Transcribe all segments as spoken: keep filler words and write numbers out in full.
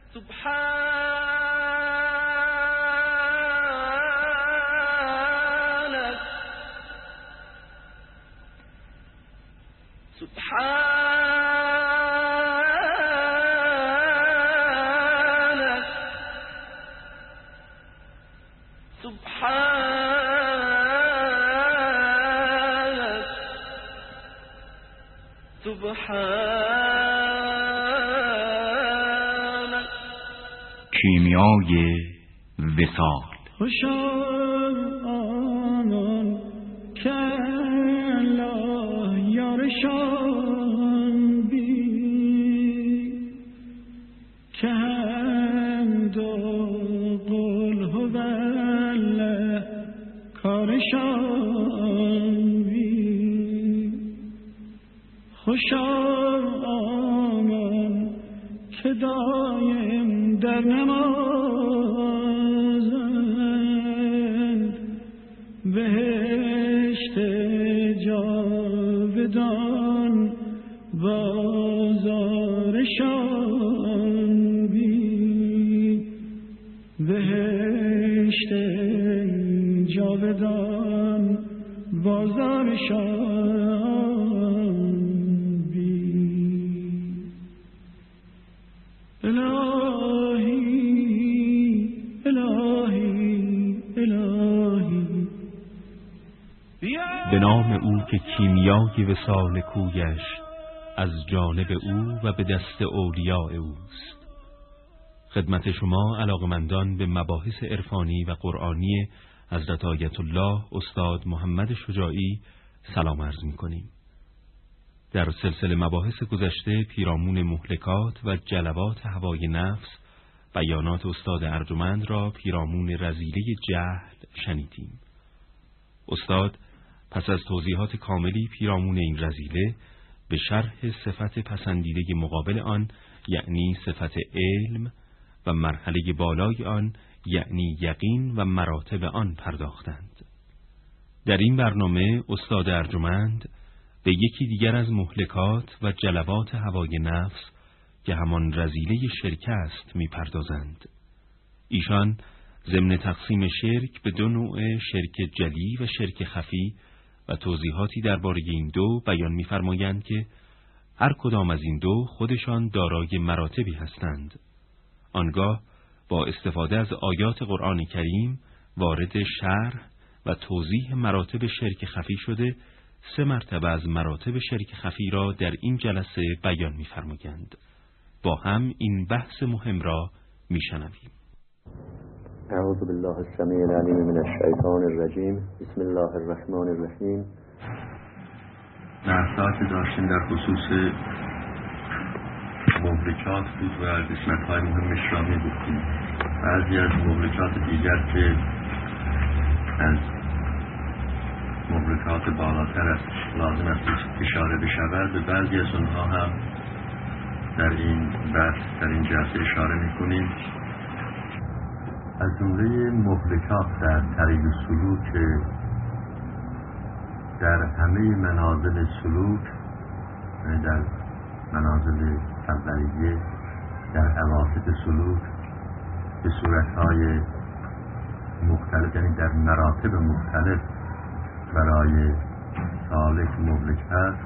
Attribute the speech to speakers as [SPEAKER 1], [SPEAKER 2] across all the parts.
[SPEAKER 1] سبحانك سبحانك سبحانك سبحانك
[SPEAKER 2] کیمیای وصال.
[SPEAKER 3] خوشا آنان که الله یارشان بی که هم دو قل هو الله کارشان بی. خوشا آنان که دایم در نمازند بهشت جاودان بازارشان بی. بهشت جاودان بازارشان بی. الهی الهی الهی
[SPEAKER 4] به نام او که کیمیای وصال کویش از جانب او و به دست اولیاء اوست. خدمت شما علاقمندان به مباحث عرفانی و قرآنی حضرت آیت الله استاد محمد شجاعی سلام عرض می‌کنیم. در سلسله مباحث گذشته پیرامون مهلکات و جلوات هوای نفس بیانات استاد ارجمند را پیرامون رذیله جهل شنیدیم. استاد پس از توضیحات کاملی پیرامون این رذیله به شرح صفت پسندیده مقابل آن یعنی صفت علم و مرحله بالای آن یعنی یقین و مراتب آن پرداختند. در این برنامه استاد ارجمند به یکی دیگر از مهلکات و جلوات هوای نفس که همان رذیله شرک است می‌پردازند. ایشان ضمن تقسیم شرک به دو نوع شرک جلی و شرک خفی و توضیحاتی درباره این دو بیان می‌فرمایند که هر کدام از این دو خودشان دارای مراتبی هستند. آنگاه با استفاده از آیات قرآن کریم وارد شرح و توضیح مراتب شرک خفی شده سه مرتبه از مراتب شرک خفی را در این جلسه بیان می‌فرمایند. با هم این بحث مهم را می‌شنویم.
[SPEAKER 5] اعوذ بالله السمیع العلیم من الشیطان الرجیم. بسم الله الرحمن الرحیم.
[SPEAKER 6] بحثاتی داشتیم در خصوص مهلکات بود و قسمت‌های مهمش را می‌گفتیم. بعضی از مهلکات دیگر که از مهلکات بالاتر است لازم است اشاره بشود، به بعضی از اونها هم در این بحث در این جلسه اشاره می‌کنیم. از جمله مهلکات در طریق سلوک در همه منازل سلوک، در منازل اولیه، در اواسط سلوک به صورت‌های مختلف یعنی در مراتب مختلف برای سالک مهلک است،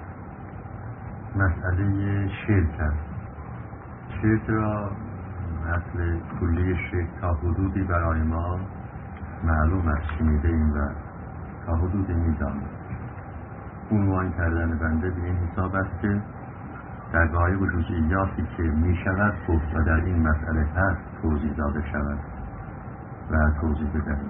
[SPEAKER 6] مسئله شرک است. شرک را اصل کلی شرک تا حدودی برای ما معلوم است، شنیده‌ایم و تا حدودی می‌دانیم. عنوان کردن بنده به این حساب است که در غایب و جزئیاتی که می‌شود گفت و در این مسئله هست توضیح داده شود و توضیح بدهیم.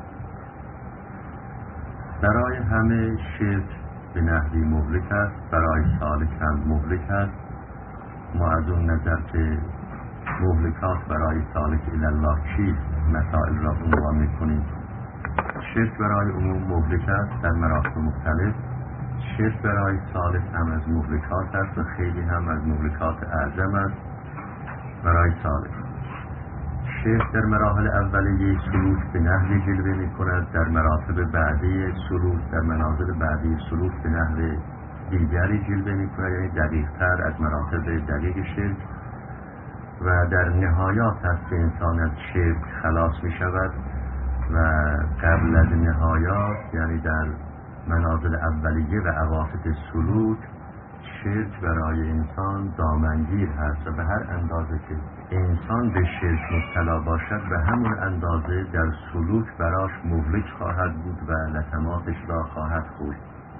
[SPEAKER 6] برای همه شرک به نحوی مهلک است، برای سالک هم مهلک است. ما از اون نظر که مهلکات برای سالک الله چیست مسائل را عنوان می‌کنیم. شرک برای عموم مهلک است در مراتب مختلف. شرک برای سالک هم از مهلکات است و خیلی هم از مهلکات اعظم است برای سالک. شرک در مراحل اولیه سلوک به نحوی جلوه می‌کند، در مراتب بعدی سلوک در منازل بعدی سلوک به نحو دیگری جلوه می‌کند، یعنی دقیق‌تر از مراتب دقیق شرک. و در نهایات است که انسان از شرک خلاص می شود و قبل از نهایات یعنی در منازل اولیه و اواسط سلوک شرک برای انسان دامنگیر هست و به هر اندازه که انسان به شرک مبتلا باشد به همون اندازه در سلوک براش مهلک خواهد بود و لطماتش را خواهد خورد.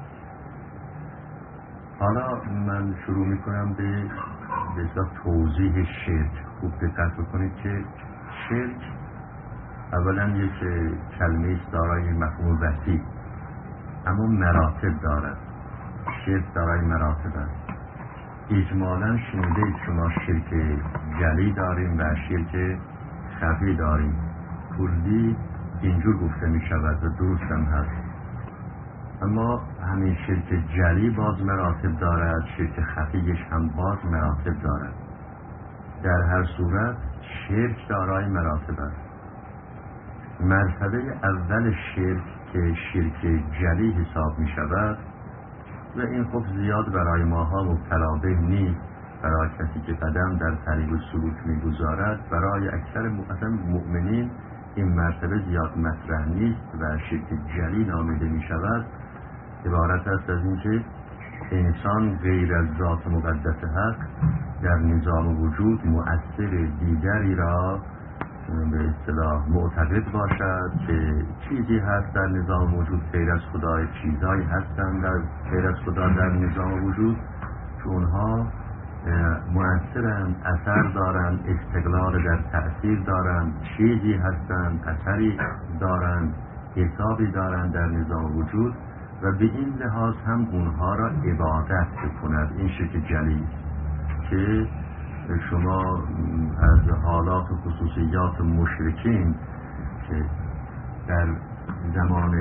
[SPEAKER 6] حالا من شروع میکنم به به توضیح شرک. خوب دقت بکنید که شرک اولا یک کلمه است دارای مفهوم وسیع اما مراتب دارد. شرک دارای مراتب است. اجمالا شنیده شما شرک جلی داریم و شرک خفی داریم. کلی اینجور گفته می شود و درست هم هست. اما همین شرک جلی باز مراتب دارد، شرک خفیش هم باز مراتب دارد. در هر صورت شرک دارای مراتب است. مرتبه اول شرک که شرک جلی حساب می شود و این خب زیاد برای ماها مبتلا به نیست، برای کسی که قدم در طریق سلوک می گذارد. برای اکثر مؤمنین این مرتبه زیاد مطرح نیست و شرک جلی نامیده می شود. عبارت است از اینکه انسان غیر از ذات مقدس حق در نظام وجود مؤثر دیگری را به اصطلاح معتقد باشد که چیزی هست در نظام وجود غیر از خدا، چیزهایی هستند در غیر از خدا در نظام وجود که اونها مؤثرند، اثر دارند، استقلال در تأثیر دارند، چیزی هستند، اثری دارند، حسابی دارند در نظام وجود و به این لحاظ هم اونها را عبادت بکند. این شرک جلی که شما از حالات و خصوصیات مشرکین که در زمان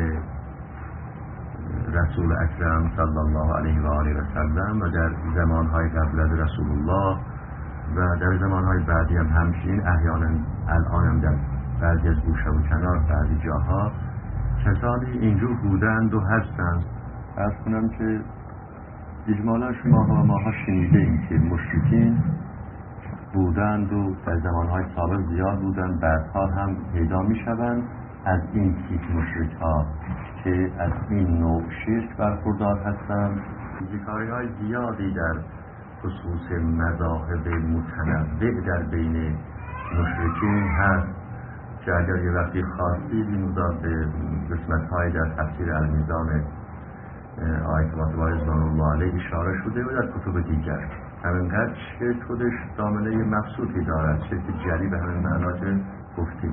[SPEAKER 6] رسول اکرم صلی الله علیه و آله و سلم و در زمانهای قبل از رسول الله و در زمانهای بعدی هم همچنین احیانا الان هم در بعضی از گوشه و کنار بعضی جاها کسانی اینجور بودند و هستند. عرض کنم که اجمالا شما و ماها شنیده این که مشرکین بودند و در زمانهای سابق زیاد بودند، بعدها هم پیدا می شوند از این تیپ مشرک ها که از این نوع شرک برخوردار هستند. ذکاری های زیادی در خصوص مذاهب متنوع در بین مشرکین هست که اگر یه وقتی خواستید این مداد به قسمت های در تفسیر المیزان آیت مطبع رضوان الله علیه اشاره شده و در کتب دیگر. همینقدر شرک خودش دامنه مبسوطی دارد، شرک جلی به همین معنا که گفتیم.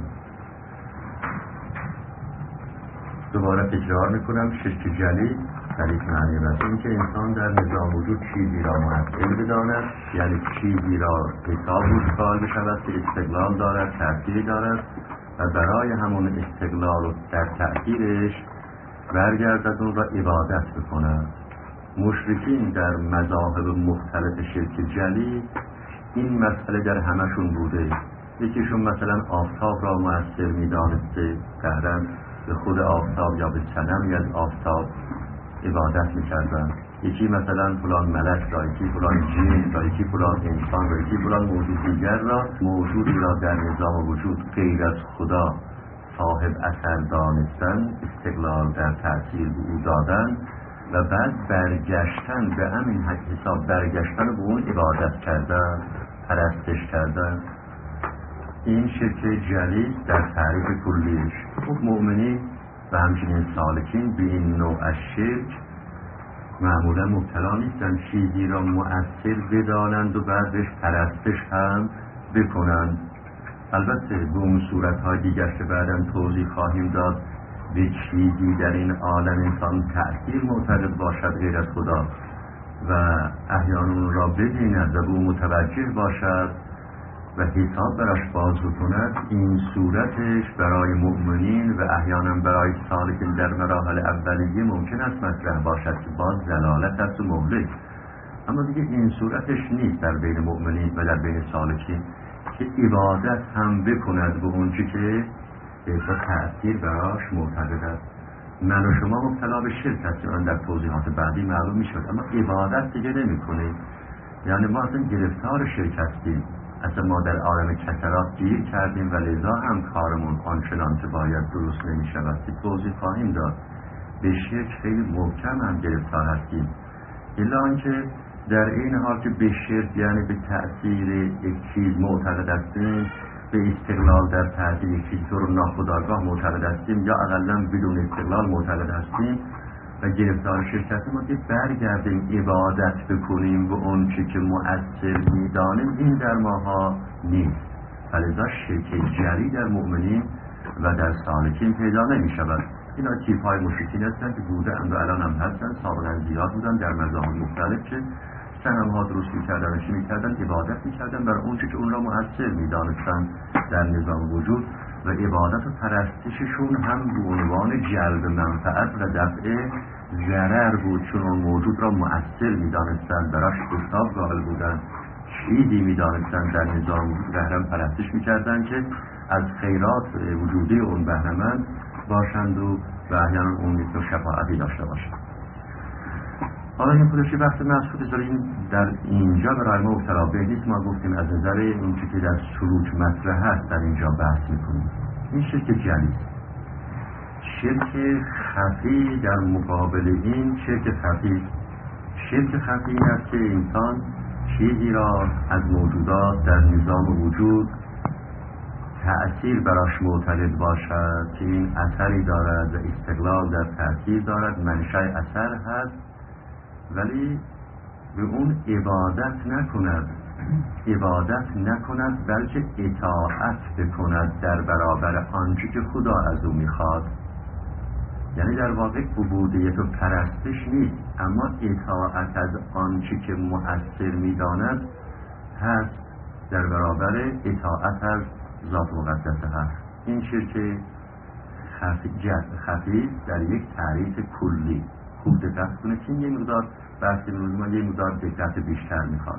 [SPEAKER 6] دوباره تکرار میکنم، شرک جلی در یک معنی است این که انسان در نظام وجود چیزی را مؤثر بداند، یعنی چیزی را حساب روش قائل بشود که استقلال دارد، تأثیر دارد و برای همون استقلال و در تأثیرش برگردد اون را عبادت بکند. مشرکین در مذاهب مختلف شرک جلی این مسئله در همشون بوده. یکیشون مثلا آفتاب را مؤثر می‌دانسته، قهراً به خود آفتاب یا به صنمی از آفتاب عبادت می‌کردند. یکی مثلا فلان ملک را، یکی فلان جن را، یکی فلان انسان را، یکی فلان موجود دیگر را، موجودی را در نظام وجود غیر از خدا صاحب اثر دانستن، استقلال در تأثیر به او دادن و بعد برگشتن به همین حساب برگشتن به اون عبادت کردن، پرستش کردن. این شرک جلی در تعریف کلیش. خب مؤمنین و همچنین سالکین به این نوع از شرک معمولا مبتلا نیستن، چیزی را مؤثر بدانند و بعدش پرستش هم بکنند. البته به اون صورتهای دیگر که بعداً توضیح خواهیم داد به چیزی در این عالم انسان تأثیر معتقد باشد غیر از خدا و احیانا اون را ببیند و به اون متوجه باشد و حساب براش باز بکند، این صورتش برای مؤمنین و احیانا برای سالکین در مراحل اولیه ممکن است مطرح باشد که باز دلالت است و مهلک. اما دیگه این صورتش نیست در بین مؤمنین و در بین سالکین که عبادت هم بکند به اونچه که به تأثیر براش معتقد است. من و شما مبتلا به شرک هستیم، آن در توضیحات بعدی معلوم می شد، اما عبادت دیگه نمی کنیم. یعنی ما اصلا گرفتار شرک هستیم. اصلا ما در عالم کسرات گیر کردیم و لذا هم کارمون آنچنان که باید درست نمی شود که توضیح خواهیم داد. به شرک خیلی محکم هم گرفتار هستیم، الا آنکه در این حال که به شرک یعنی به تأثیر یک چیز معتقد هستیم، به استقلال در تأثیر یک چیز طور ناخودآگاه معتقد هستیم یا اقلا بدون استقلال معتقد هستیم و گرفتار شرک هستیم، ما که برگردیم عبادت بکنیم و اون چی که مؤثر میدانیم این در ماها نیست. فلذا شرک جری در مؤمنین و در سالکین پیدا نمی شود. اینا تیپ های مشرکین هستن که بوده اند و الان هم هستن، سابقا زیاد بودن در مذاهب مختلف که صنم ها درست میکردن و چی میکردن؟ عبادت میکردن بر اون چی که اون را مؤثر میدانستن در نظام وجود و عبادت و پرستششون هم به عنوان جلب منفعت و دفع ضرر بود، چون اون موجود را مؤثر میدانستن، براش حساب قائل بودن، چیزی میدانستن در نظام وجود بهرم پرستش میکردن که از خیرات وجودی اون بهرمند باشند و و احیانا اون یک شفاعتی داشته باشند. حالا این خودش یه بحث مسئول داریم در اینجا برای ما مبتلا نیست. ما گفتیم از نظر اون چیزی که در سلوک مطرح هست در اینجا بحث میکنیم. این شرک جلی، شرک خفی در مقابل این شرک خفی. شرک خفی این است که انسان چیزی را از موجودات در نظام وجود تأثیر براش معتقد باشد که این اثری دارد و استقلال در تأثیر دارد، منشأ اثر هست، ولی به اون عبادت نکند عبادت نکند بلکه اطاعت بکند در برابر آنچه که خدا از او میخواد. یعنی در واقع عبودیت و پرستش نیست، اما اطاعت از آنچه که مؤثر میداند هست در برابر اطاعت از ذات مقدسه هست. این شرک خفی, خفی در یک تعریف کلی خوب دقت کنه که یه مقدار بحث امروز ما یه مقدار دقت بیشتر میخواد.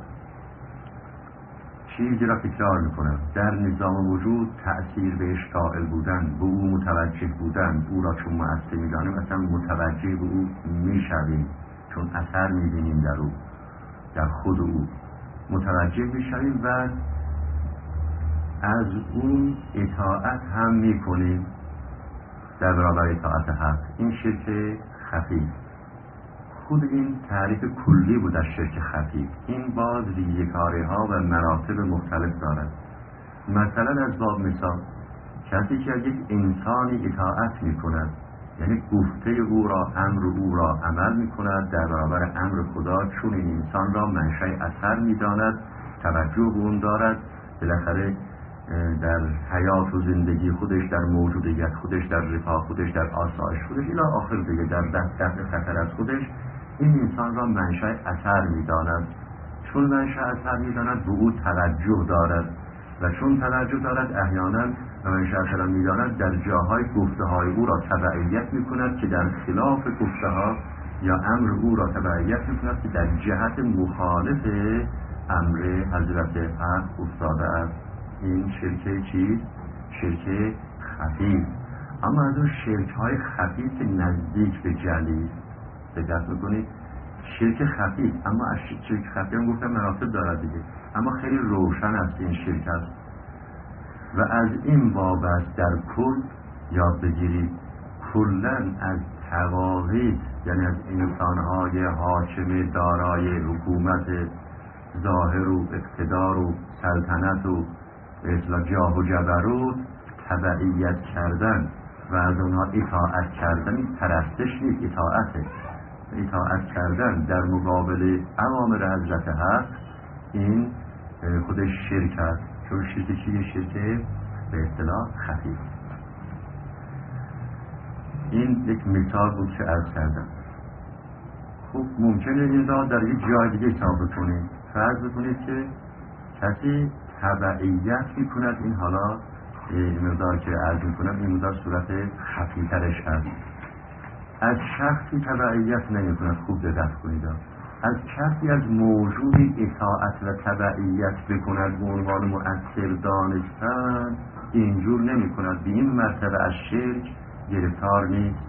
[SPEAKER 6] چیزی را تکرار میکنم، در نظام وجود تأثیر بهش قائل بودن، به او متوجه بودن، او را چون مؤثر میدانیم اصلا متوجه به او میشویم، چون اثر میبینیم در او، در خود او متوجه میشویم و از اون اطاعت هم میکنیم در برابر اطاعت حق. این شرک خفی. خود این تعریف کلی بود از شرک خفی. این باز ریزه‌کاری ها و مراتب مختلف دارد. مثلا از باب مثال کسی که از یک انسانی اطاعت می کند، یعنی گفته او را، امر او را عمل می کند در برابر امر خدا، چون این انسان را منشأ اثر می داند، توجه به اون دارد، بالاخره در حیات و زندگی خودش، در موجودیت خودش، در رفاه خودش، در آسایش خودش الی آخر دیگه، در دفع خطر از خودش، این انسان را منشأ اثر می‌داند. چون منشأ اثر می‌داند به او توجه دارد و چون توجه دارد احیانا و منشأ اثر می‌داند در جاهای گفته‌های او را تبعیت می‌کند که در خلاف گفته‌ها یا امر او را تبعیت می‌کند که در جهت مخالف امر حضرت حق افتاده است. این شرک چیز؟ شرک خفی. اما از اون شرک های خفی که نزدیک به جلی دقت میکنید، شرک خفی، اما از شرک خفی هم گفتم مراتب دارد دیگه، اما خیلی روشن است این شرک است و از این بابت در کل یاد بگیرید کلن از تواغیت، یعنی از انسانهای حاکم دارای حکومت ظاهر و اقتدار و سلطنت و اصلا جاه و جبروت تبعیت کردن و از اونها اطاعت کردن، پرستش نیست، اطاعته. اطاعت کردن در مقابل اوامر حضرت حق این خودش شرک است، چون شرک چیه؟ شرک به اصطلاح خفی. این یک مثال بود که عرض کردم. خب ممکنه این را در یک جای دیگه ثابت کنید. فرض بکنید که کسی تبعیت میکند، این حالا این مقدار که عرض میکنم این مقدار صورت خفی ترش هست، از شخصی تبعیت نمیکند. خوب دقت کنید، از کسی از موجودی اطاعت و تبعیت بکند به عنوان مؤثر دانستن اینجور نمیکند، به این مرتبه از شرک گرفتار نیست.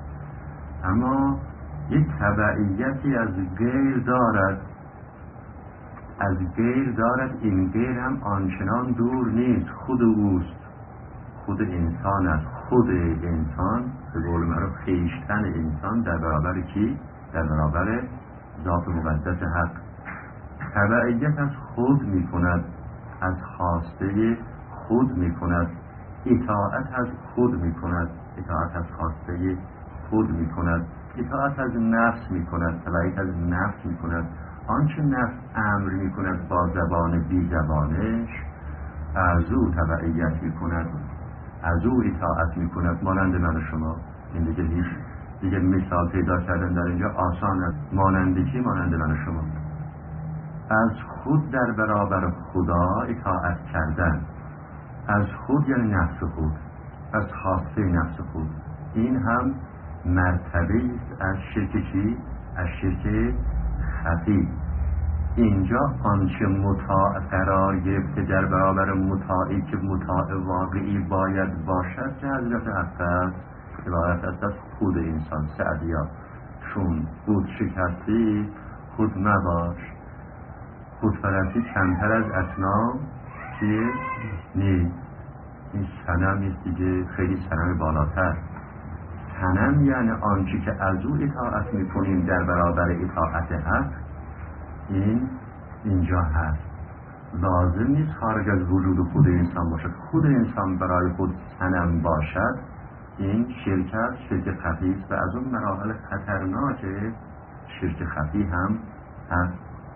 [SPEAKER 6] اما یک تبعیتی از غیر دارد، از غیر دارد، این غیر هم آنچنان دور نیست، خود اوست، خود انسان است. خود انسان به قول معروف خویشتن انسان در برابر کی؟ در برابر ذات مقدس حق. تبعیت از خود می کند، از خواسته خود می کند، اطاعت از خود می کند، اطاعت از خواسته خود می کند، اطاعت از نفس می کند، تبعیت از نفس می کند. آنچه نفس امر می کند با زبان بی زبانش، از او تبعیت می کند، از او اطاعت می کند. مانند من و شما. این دیگه هیچ دیگه مثال پیدا کردن در اینجا آسان است. مانند کی؟ مانند من و شما. از خود در برابر خدا اطاعت کردن، از خود یعنی نفس خود، از خواسته نفس خود. این هم مرتبه است از شرک چی؟ از شرک خفی. اینجا آنچه مطاع قرار گرفته در برابر مطاعی که مطاع واقعی باید باشد که حضرت حق است، عبارت است از خود انسان. سعدیا چون خود شکستی خود مباش. خودپرستی کمتر از اصنام چیه؟ نیست. این صنم نیست دیگه، خیلی صنم بالاتر. صنم یعنی آنچه که از او اطاعت میکنیم در برابر اطاعت حق. این اینجا هست. لازم نیست خارج از وجود خود انسان باشد. خود انسان برای خود صنم باشد، این شرک است، شرک خفی است و از اون مراحل خطرناک شرک خفی هم هست.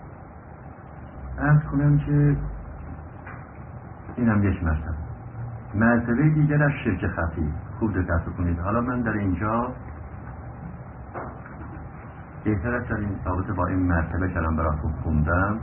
[SPEAKER 6] عرض کنم که این هم یک مرتبه. مرتبه دیگر از شرک خفی. خوب دقت کنید. حالا من در اینجا بهتر است در این رابطه با این مرتبه کلام براتون خوندم،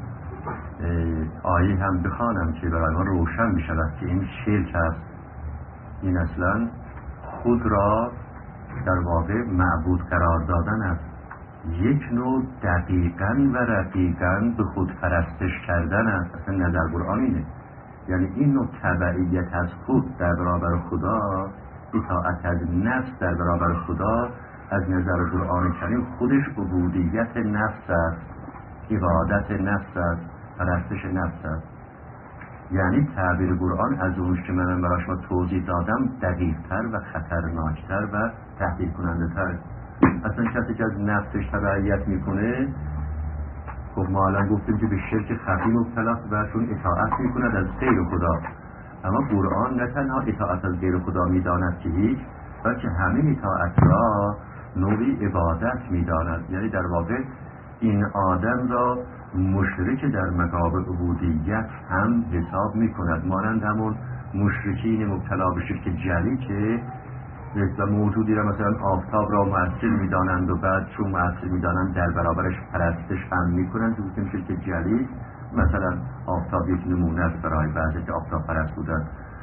[SPEAKER 6] آیه هم بخوانم که برای ما روشن بشود که این شرک است. این اصلا خود را در واقع معبود قرار دادن است. یک نوع دقیقاً و رقیقاً به خود پرستش کردن است. اصلا نظر قرآن اینه. یعنی این نوع تبعیت از خود در برابر خدا، اطاعت از نفس در برابر خدا، از نظر قرآن کریم خودش عبودیت نفس است، عبادت نفس است، پرستش نفس است. یعنی تعبیر قرآن از اونش که من برای شما توضیح دادم دقیق‌تر و خطرناکتر و تهدید کننده تر. اصلا کسی که از نفسش تبعیت میکنه، خب ما الان گفتیم که به شرک خفی مبتلاست و چون اطاعت میکند از غیر خدا. اما قرآن نه تنها اطاعت از غیر خدا میداند که هیچ، بلکه همین اطاعت را نوعی عبادت میداند. یعنی در واقع این آدم را مشرک در مقام عبودیت هم حساب میکند، مانند همون مشرکین مبتلا به شرک جلی که و موجودی را مثلا آفتاب را مؤثر میدانند و بعد چون مؤثر میدانند در برابرش پرستش هم میکنند که بودیم شرک جلی. مثلا آفتاب یک نمونه است برای بعضی که آفتاب پرست بودند.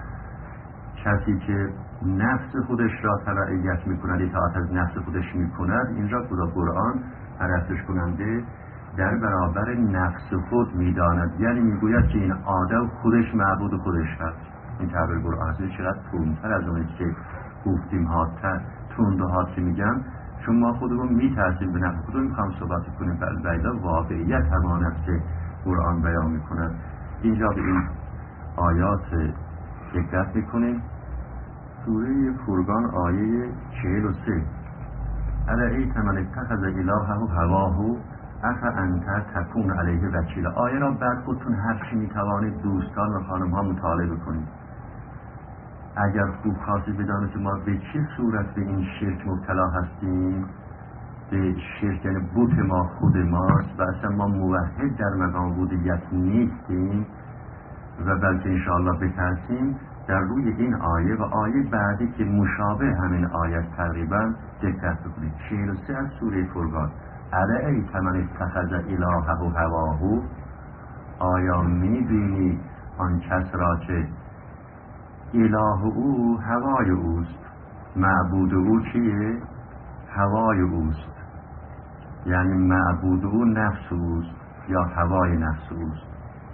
[SPEAKER 6] کسی که نفس خودش را تبعیت میکند، اطاعت از نفس خودش میکند، این را خدا قرآن پرستش کننده در برابر نفس خود میداند. یعنی میگوید که این آدم خودش معبود خودش هست. این تعبیر قرآن است. چقدر تندتر از اونی که گفتیم هاتر تند و هات که میگم، چون ما خودمون میترسیم به نفس خودمون میخوام صحبت کنیم، بلکه واقعیت همان است که قرآن بیان میکند. اینجا به این آیات دقت میکنیم. سوره فرقان آیه چهل و سه. ارأیت من اتخذ الهه هواه افا انت تکون علیه وکیل. آیه را بعد خودتون هر چی میتوانید دوستان و خانم ها مطالعه بکنید. اگر خوب خواستید بدانید که ما به چه صورت به این شرک مبتلا هستیم، به شرک یعنی بت ما خود ماست و اصلا ما موحد در مقام عبودیت نیستیم و بلکه انشاءالله بترسیم، در روی این آیه و آیه بعدی که مشابه همین آیه تقریبا دقت بکنید. چهل و سه از سوره فرقان. ارأیت من اتخذ الهه هواه. آیا میبینی آن کس را که اله او هوای اوست، معبود او چیه؟ هوای اوست. یعنی معبود او نفس اوست یا هوای نفس اوست.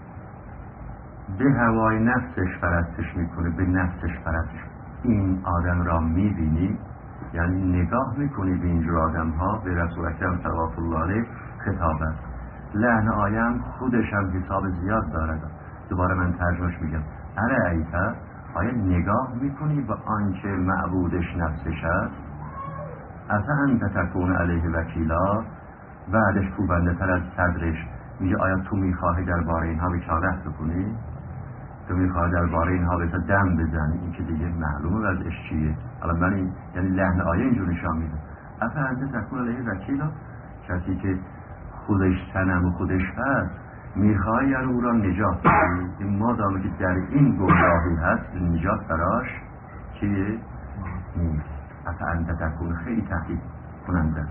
[SPEAKER 6] به هوای نفسش پرستش میکنه، به نفسش پرستش. این آدم را میبینی، یعنی نگاه میکنی به اینجور آدم ها. به رسول اکرم صلی الله علیه خطاب است. لحن آیم خودش هم حساب زیاد داره. دوباره من ترجمهش میگم. اره ایتا، آیا نگاه میکنی به آنچه معبودش نفسش است؟ اصلا انت تکون علیه وکیلا. بعدش کوبنده تر از صدرش میگه آیا تو میخواهی درباره اینها وکالت بکنی؟ تو میخواهی درباره اینها به تا دم بزنی؟ این که دیگه معلومه وضعش چیه. حالا من این یعنی لحن آیه اینجور نشان میده. اصلا انت تکون علیه وکیلا، کسی که خودش صنم و خودش هست میخوای یعنی او را نجات بدی. این مادامی که در این گمراهی هست نجات براش چیه؟ نیست. اصلا انت تکون خیلی تحقیق کننده.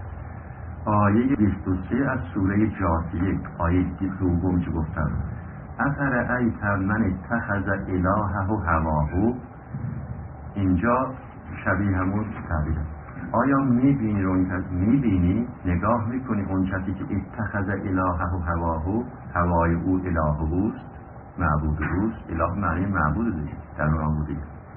[SPEAKER 6] آیه بیست و سه از سوره جاثیه، آیه دوم که گفتم اثر ایت من اتخذ الهه و هواه، اینجا شبیه همون تعبیره. آیا میبینی اون کسی میبینی نگاه میکنی اون کسی که اتخذ الهه و هواه، هوای او اله اوست، معبود اوست. اله معنی معبود دیگه در اون بوده.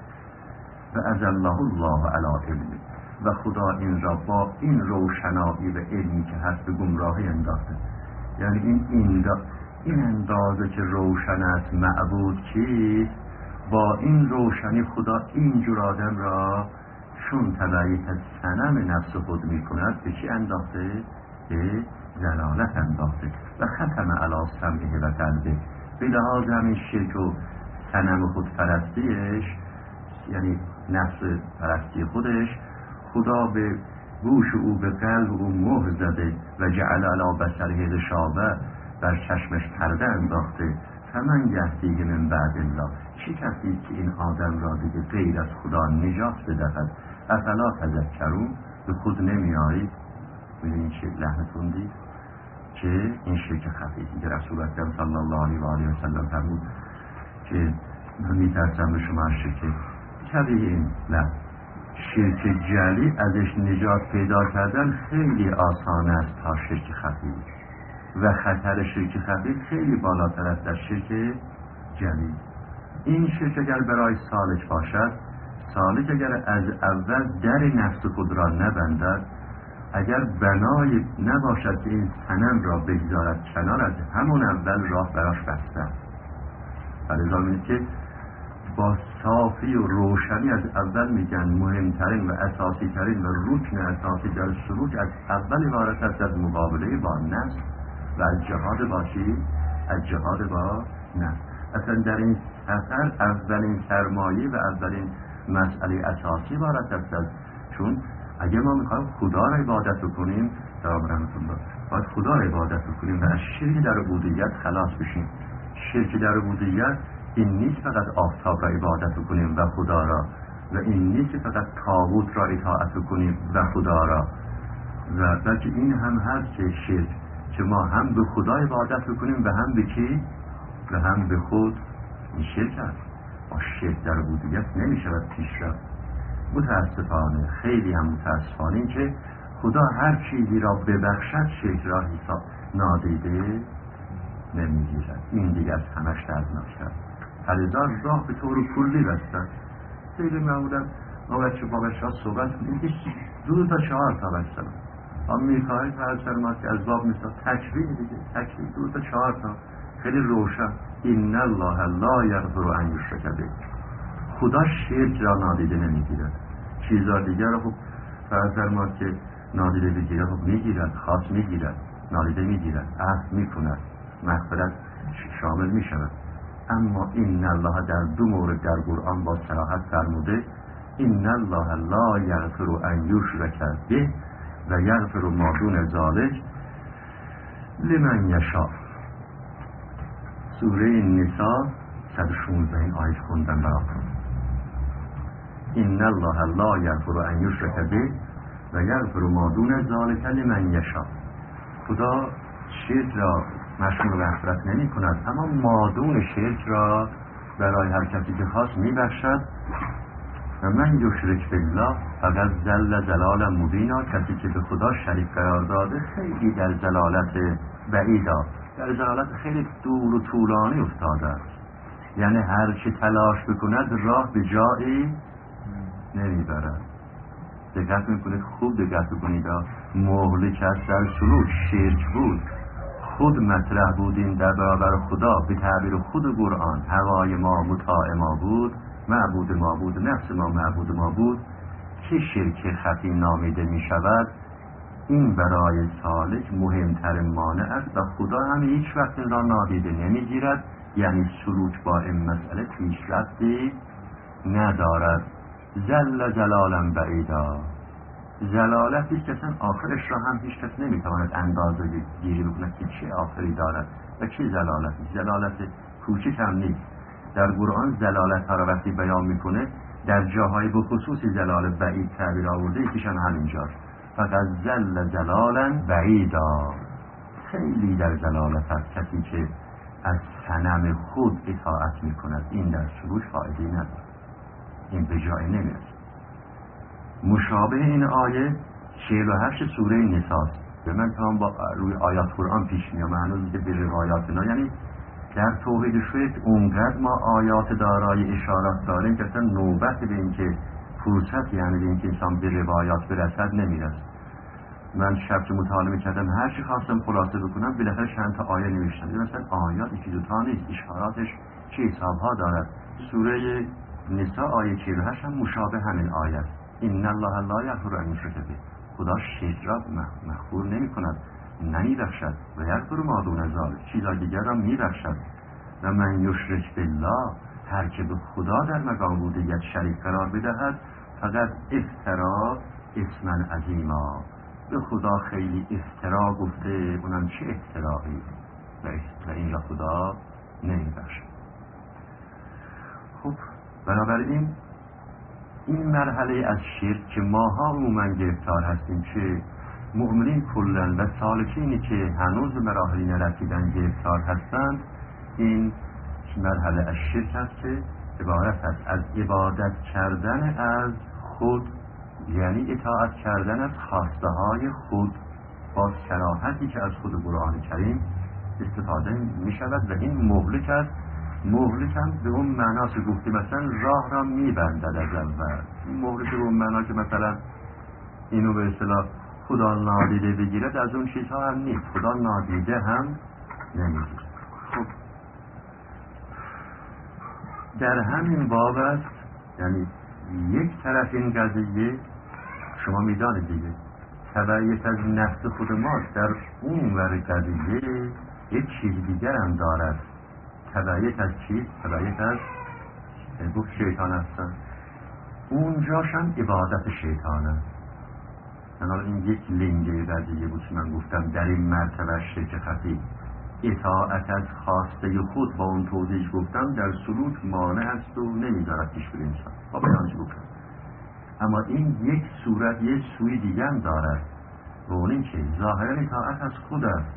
[SPEAKER 6] و از الله الله علی علم، و خدا این را با این روشنایی و علمی که هست به گمراهی انداخته. یعنی این این, این اندازه که روشن است معبود چیست، با این روشنی خدا اینجور آدم را چون تبعیت از صنم نفس خود می کند به چی انداخته؟ به ضلالت انداخته. و ختم علی سمعه و قلبه، به لحاظ همین شرک و صنم خود پرستیش، یعنی نفس پرستی خودش، خدا به گوش او به قلب او مهر زده و جعل علی بصره غشاوه، بر چشمش پرده انداخته. فمن یهدیه من بعد الله، چه کسی که این آدم را دیگه غیر از خدا نجات بدهد؟ افلا تذکرون، به خود نمیارید؟ ببینید چه لحن تندی، که این شرک خفیفی که رسول اکرم صلی الله علیه و آله و سلم فرمود که من میترسم به شما شرک شبیه این. نه، شرک جلی ازش نجات پیدا کردن خیلی آسان است تا شرک خفی، و خطر شرک خفی خیلی بالاتر است از شرک جلی. این شرک اگر برای سالک باشد، سالک اگر از اول در نفس خود را نبندد، اگر بنای نباشد که این صنم را بگذارد کنار، از همون اول راه براش بسته است. فلذا می‌بینید که با صافی و روشنی از اول میگن مهمترین و اساسی ترین و رکن اساسی در سلوک از اول عبارت است از مقابله با نفس و از جهاد با چی؟ از جهاد با نفس. اصلا در این سفر اولین سرمایه و اولین مسئله اساسی عبارت است از، چون اگر ما میخوایم خدا را عبادت بکنیم، جواب رحمت الله، باید خدا را عبادت بکنیم و از شرک در عبودیت خلاص بشیم. شرک در عبودیت این نیست فقط آفتاب را عبادت بکنیم و خدا را، و این نیست که فقط طاغوت را اطاعت بکنیم و خدا را، و بلکه این هم هست که شرک که ما هم به خدا عبادت بکنیم و هم به کی؟ و هم به خود. این شرک است. با شرک در عبودیت نمیشود پیش رفت. متاسفانه، خیلی هم متاسفانه این که خدا هر چیزی را ببخشد شرک را حساب نادیده نمیگیرد. این دیگه از همش دردناکتر. فلذا راه به طور کلی بستن. خیلی معمولا ما بچه با بچه ها صحبت میگه دو تا چهار تا بستن هم میخواهید هر سر ما که از باب میسا تکبیر دیگه، تکبیر دو تا چهار تا خیلی روشن. این الله لا یغفر ان یشرک به، خدا شرک را نادیده نمیگیرد. چیزا دیگر رو خب فرض ما که نادیده بگیرد خب میگیرد، خاص میگیرد، نادیده میگیرد، عفو میکند، مغفرت شامل میشود. اما این الله در دو مورد در قرآن با صراحت فرموده این الله لا یغفر ان یشرک به و یغفر ما دون ذلک لمن یشاء. سوره نساء صد و شانزده این آیه خوندن براتون. این الله لا یغفر ان یشرک به و یغفر ما دون ذلک لمن یشاء. خدا شرک را مشمول مغفرت نمی کند، اما مادون شرک را برای هر کسی که خواست می بخشد. و من یشرک بالله فقط ضل ضلالا مبینا، کسی که به خدا شریک قرار داده خیلی در ضلالت بعیدا، در ضلالت خیلی دور و طولانی افتاده است. یعنی هر چه تلاش بکند راه به جایی نمیبرد. دقت میکنید، خوب دقت بکنید، مهلک است در سلوک شرک بود، خود مطرح بودیم در برابر خدا، به تعبیر خود قرآن هوای ما مطاع ما بود، معبود ما بود، نفس ما معبود ما بود، که شرک خفی نامیده می شود. این برای سالک مهمتر مانع است و خدا هم هیچ وقت این را نادیده نمی گیرد، یعنی سلوک با این مسئله پیشرفتی ندارد. جل جلالا بعیدا، جلالتی که اصلا آخرش را هم هیچ کس نمیتواند اندازه گیری بکند که چه آخری دارد و چه جلالتی. جلالت کوچک هم نیست. در قرآن جلالت ها را وقتی بیان میکنه در جاهای به خصوص جلال بعید تعبیر آورده، یکیشان همینجاست، فقط جل جلالا بعیدا. خیلی در جلالت هست کسی که از صنم خود اطاعت میکند، این در سلوک فایده ندارد، این به جای نمیرسد. مشابه این آیه چهل و هشت سوره نساء. به من تمام با روی آیات قرآن پیش میام، هنوز که به روایات نه، یعنی در توحید شرک اونقدر ما آیات دارای اشارات داریم که اصلا نوبت به این که فرصت، یعنی به این که انسان به روایات برسد نمیرسد. من شب که مطالعه میکردم هر چی خواستم خلاصه بکنم بالاخره چند تا آیه نوشتم. مثلا آیات یکی دو تا نیست، اشاراتش چه حسابها دارد. سوره نساء آیه چهل و هشت هم مشابه همین آیه است. ان الله لا یغفر ان یشرک به، خدا شرک را مغفور نمی کند، نمیبخشد، و یغفر ما دون ذلک، چیزای دیگر را میبخشد. و من یشرک بالله، هر که به خدا در مقام بودیت شریک قرار بدهد فقط افترا اسما عظیما، به خدا خیلی افترا گفته، اونم چه افترایی، و این را خدا نمیبخشد. خب بنابراین این مرحله از شرک که ماها عموما گرفتار هستیم، که مؤمنین کلن و سالکینی که هنوز به مراحلی نرسیدن گرفتار هستند، این مرحله از شرک است که عبارت است از عبادت کردن از خود، یعنی اطاعت کردن از خواسته های خود با صراحتی که از خود قرآن کریم استفاده می شود، و این مهلک است. مهلک هم به اون معنا که گفته مثلا راه را میبندد از اول. مهلک به اون معنا که مثلا اینو به اصطلاح خدا نادیده بگیرد، از اون چیزها هم نیست، خدا نادیده هم نمیگیرد. خب در همین باب است، یعنی یک طرف این قضیه شما میدانید دیگه، تبعیت از نفس خود ماست، در اون ور قضیه یک چیز دیگر هم دارد. تبعیت از چیز؟ تبعیت از گفت شیطان هستن، اونجاش هم عبادت شیطان هست. حالا این یک لنگه قضیه بود که من گفتم در این مرتبه شرک خفی، اطاعت از خواسته خود با اون توضیح گفتم در سلوک مانع است و نمیذارد پیش بره انسان، با بیانش گفتم. اما این یک صورت، یک سوی دیگه هم دارد، و اون این که ظاهرا اطاعت از خود است،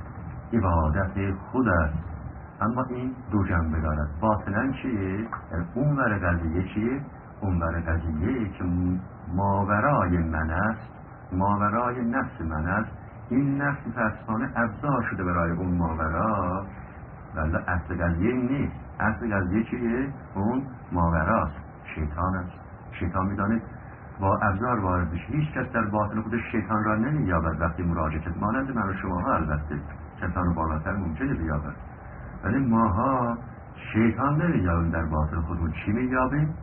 [SPEAKER 6] عبادت خود است، اما این دو جنبه دارد. باطنا چیه؟ اون ور قضیه چیه؟ اون ور قضیه که ماورای من است، ماورای نفس من است. این نفس فرسانه ابزار شده برای اون ماورا، ولی اصل قضیه نیست. اصل قضیه چیه؟ اون ماوراست، شیطان است. شیطان میدانه با ابزار وارد بشه. هیچ کس در باطن خودش شیطان را نمییابد وقتی مراجعه کرد، مانند من و شما ها البته کسان بالاتر ممکنه بیابد، ولی ماها شیطان نمییابیم در باطن خودمون. چی مییابیم؟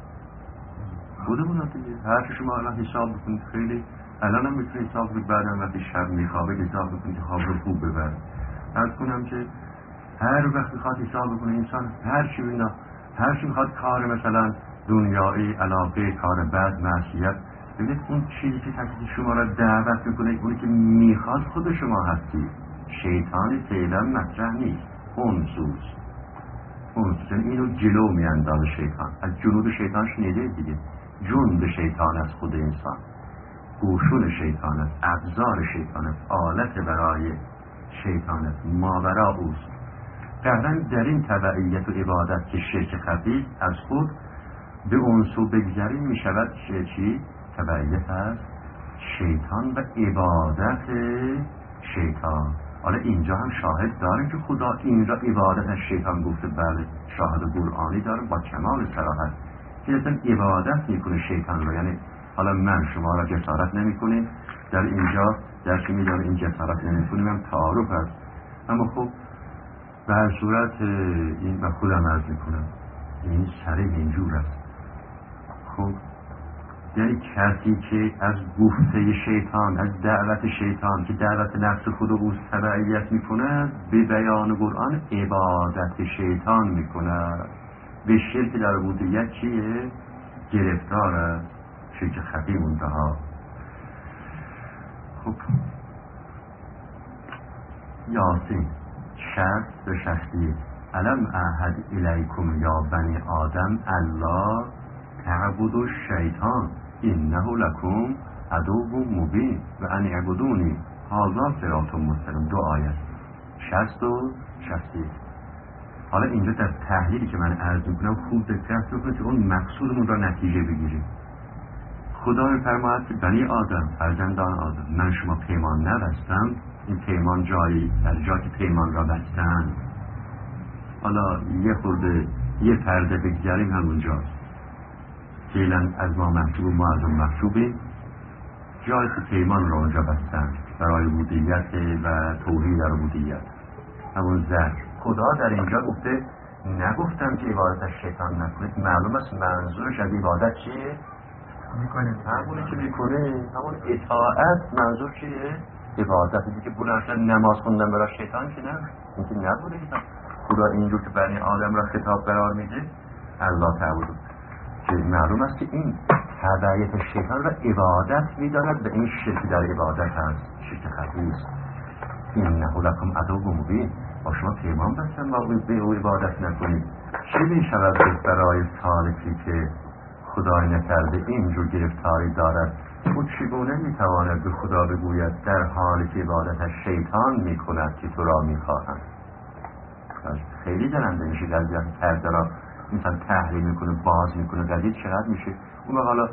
[SPEAKER 6] خودمون دیگه. هر که شما الان حساب بکنید، خیلی الان هم میتونید حساب بکنید، بعدم وقتی شب میخوابه حساب بکنید که خواب رو خوب ببر. عرض کنم که هر وقت میخواد حساب بکنه انسان، هر چی مینا هر چی میخواد کار مثلا دنیایی، علاقه، کار بد، معصیت، ببینید اون چیزی که کسی شما را دعوت میکنه، اونی که میخواد خود شما هستی. شیطان فعلا مطرح نیست، اون سوز اون سوز اینو جلو میاندازه شیطان. از جنود شیطان شنیده دیگه، جند شیطان از خود انسان، قشون شیطان است، ابزار شیطان است، آلت برای شیطان است، ماورا اوست. قهرن در این تبعیت و عبادت که شرک خفی از خود به اون سو بگذاریم می شود چی؟ تبعیت از شیطان و عبادت شیطان. حالا اینجا هم شاهد داریم که خدا این را عبادت از شیطان گفته، بله شاهد قرآنی داریم با کمال صراحت که اصلا عبادت میکنه شیطان را. یعنی حالا من شما را جسارت نمی کنیم در اینجا در که می داره این جسارت نمی کنیم هم تعارف است. اما خب به هر صورت این و خودم عرض میکنم این سر اینجور است. خب یعنی کسی که از گفته شیطان، از دعوت شیطان که دعوت نفس خود او تبعیت میکند، به بیان قرآن عبادت شیطان میکند، به شرک در عبودیت چیه؟ گرفتار است، شرک خفی منتها. خب یاسین شرط به شخصی علم احد الیکم یا بنی آدم الله تعبدوا الشیطان انه لکم عدو مبین و ان اعبدونی هذا صراط مستقیم. دو آیه شصت و شصت. حالا اینجا در تحلیلی که من عرض میکنم خوب دقت کنید که اون مقصودمون را نتیجه بگیریم. خدا میفرماید که بنی آدم، فرزندان آدم، من شما پیمان نبستم. این پیمان جایی در جا که پیمان را بستن، حالا یه خورده یه پرده بگذاریم همونجاست. فعلا از ما محجوب، ما از اون محجوبیم. جایی که پیمان را اونجا بستن برای عبودیت و توحید در عبودیت، همون زر. خدا در اینجا گفته نگفتم که عبادت از شیطان نکنید. معلوم است منظورش از عبادت چیه؟ میکنیم همونی که میکنه، همون اطاعت. منظور چیه؟ عبادت. دیگه بلند نماز خوندن برای شیطان که نه، این که نبوده. خدا اینجور که بنی آدم را خطاب قرار میده الله تعبدو، که معلوم است که این تبعیت شیطان را عبادت میداند و این شرک در عبادت هست، شرک خفی است. انه لکم عدو مبین، با شما پیمان بستن با به او عبادت نکنید. چی میشود برای سالکی که خدای نکرده اینجور گرفتاری دارد؟ او چگونه میتواند به خدا بگوید در حالی که عبادت از شیطان میکند که تو را میخواهند؟ خیلی جننده میشه قضیه کرده را انسان تحلیل میکنه، باز میکنه، قضیه چقدر میشه. اون حالا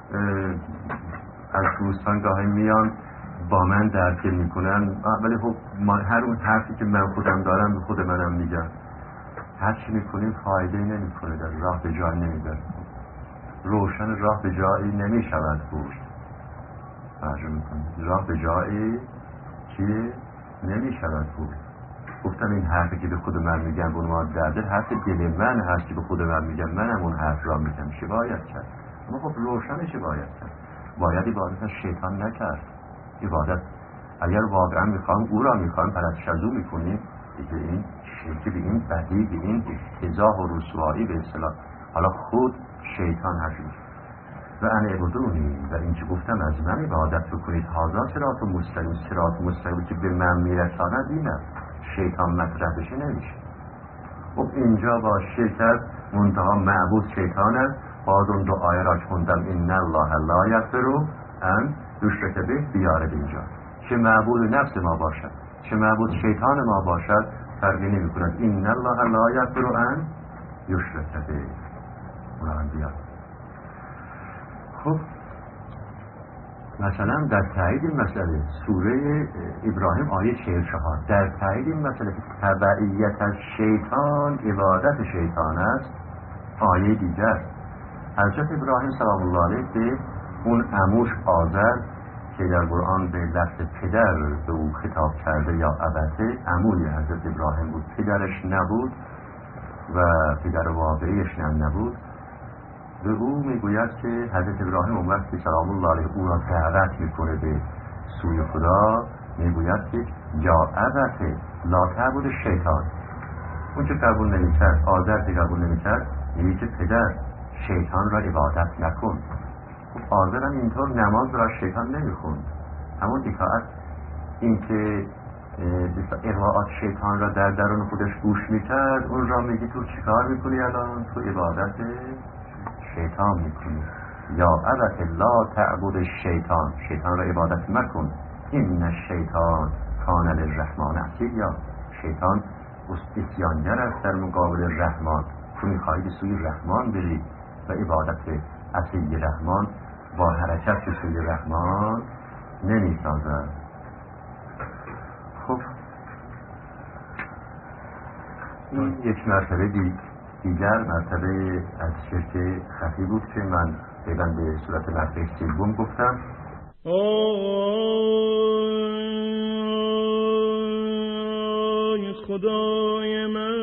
[SPEAKER 6] از دوستان گاهی میان با من درک میکنن، ولی خب هر اون حرفی که من خودم دارم به خود منم میگم. هر چی میکنیم فایده نمیکنه، در راه به جای نمیبره. روشن راه به جایی نمیشود بود. توجه میکنید؟ راه به جایی که نمیشود بود. گفتم این حرفی که به خود من میگم به عنوان درده، حرف دل من هست که به خود من میگم، منم اون حرف را میگم. چه باید کرد؟ اما خب روشن چه باید کرد؟ باید عبادت از شیطان نکرد. عبادت اگر واقعا میخوام او را میخوام پرستش از او میکنیم، دیگه این شرک به این بدی، به این افتضاح و رسوایی به اصطلاح. حالا خود شیطان هست و ان اعبدونی، و این که گفتم از من عبادت بکنید. هذا صراط مستقیم، صراط مستقیم که به من میرساند اینه، شیطان مطرح بشه نمیشه. خب اینجا با شرکت منتها معبود شیطان است. باز اون دو آیه را خوندم ان الله لا یغفر ان یشرک به، بیاره اینجا. چه معبود نفس ما باشد، چه معبود شیطان ما باشد، فرقی نمی کند. ان الله لا یغفر ان یشرک به، اون بیاد. خب مثلا در تایید این مسئله سوره ابراهیم آیه چهل و چهار، در تایید این مسئله که تبعیت از شیطان عبادت شیطان است، آیه دیگر حضرت ابراهیم سلام الله علیه به اون عموش آذر که در قرآن به لفظ پدر به او خطاب کرده یا ابته، عموی حضرت ابراهیم بود، پدرش نبود و پدر واقعیش هم نبود. به او میگوید که حضرت ابراهیم اون وقت که سلام الله علیه او را دعوت میکنه به سوی خدا، میگوید که یا ابته لا تعبد شیطان. اون که قبول نمیکرد، آذر که قبول نمیکرد، میگه که پدر شیطان را عبادت نکن. خب آذر هم اینطور نماز را شیطان نمیخوند، همون اطاعت، این که اغواءات شیطان را در درون خودش گوش میکرد، اون را میگه تو چیکار میکنی الان؟ تو عبادت شیطان میکنی. یا ابت لا تعبد شیطان، شیطان را عبادت مکن. این الشیطان کان للرحمن عصیا، شیطان اسیانگر است در مقابل رحمان. تو میخواهی به سوی رحمان بری و عبادت عصی رحمان با حرکت به سوی رحمان نمیسازد. خب این یک مرتبه دید. دیگر مرتبه از شرک خفی بود که من فعلا به صورت مرتبه سوم گفتم.
[SPEAKER 3] خدای من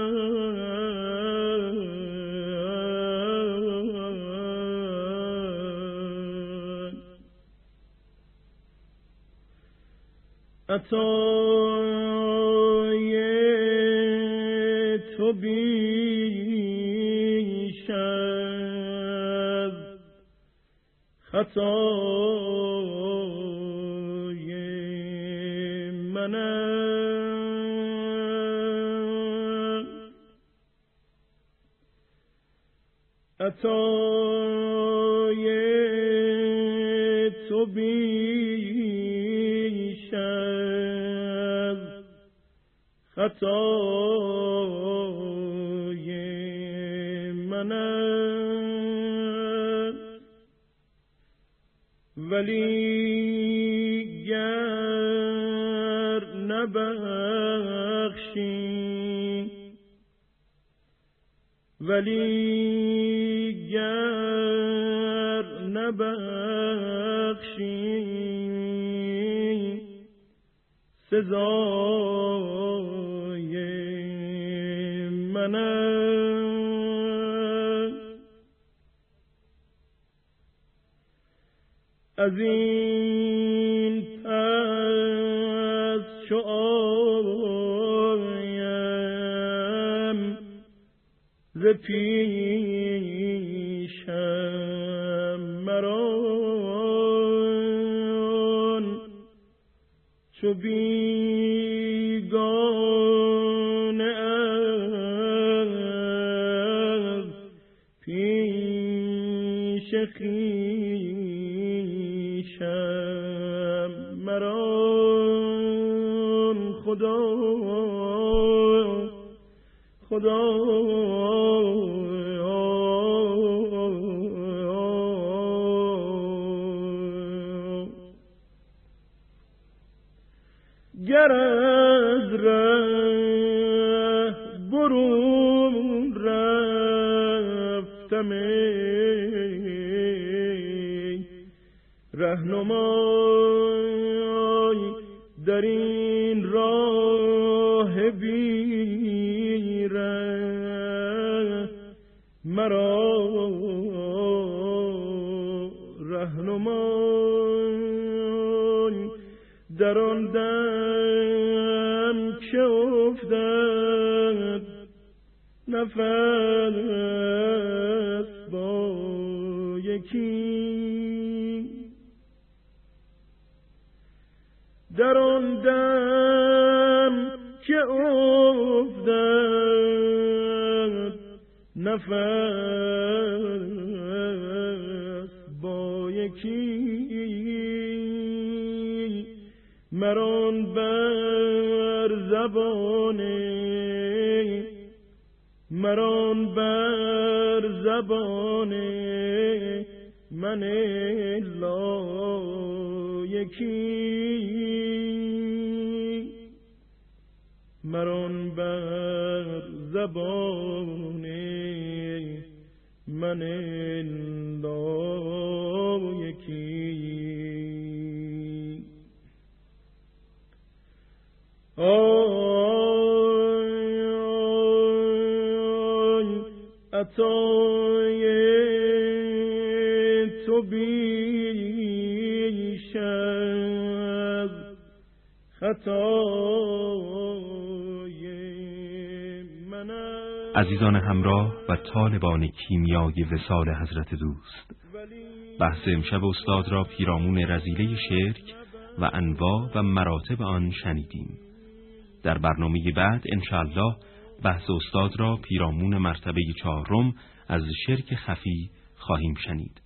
[SPEAKER 3] عطای تو بیش از خطای من عطای تو بیش از خطای من ولی گر نبخشی ولی گر نبخشی سزای من از این پس چو آیم ز پیشم مران چو بیگانه از پیش خویشم مران خدا خدا گر از ره برون رفتم رهنمای در این راه بی ره مرا رهنمای در آن دم که افتد نفس با یکی در آن دم که افتد نفس با یکی مران بر زبانه مران بر زبانه من لایکی مران بر زبانه من لایکی آی آی عطای تو بیش از خطای من.
[SPEAKER 4] عزیزان همراه و طالبان کیمیای وصال حضرت دوست، بحث امشب استاد را پیرامون رذیله شرک و انواع و مراتب آن شنیدیم. در برنامه بعد انشاءالله بحث استاد را پیرامون مرتبه چهارم از شرک خفی خواهیم شنید.